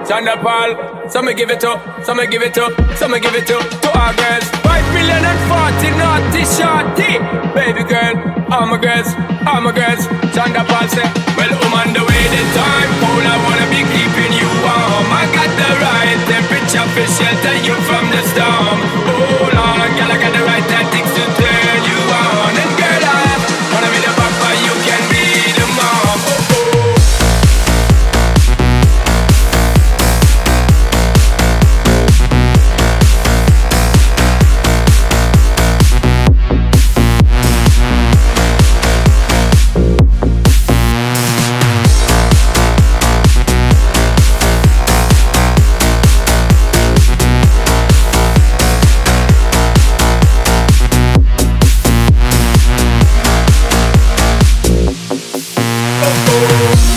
Chanda Paul. Some give it to, some give it to, some give it to our girls. 5,040,000 naughty shorty. Baby girl, all my girls, all my girls. Chanda Paul say, well, I'm on the way the time cool. I wanna be keeping you warm. I got the right temperature for shelter you from the storm. Hold on, girl, I got the right tactics to turn you on. And girl, I wanna be the papa, you can be the mom. Oh, oh.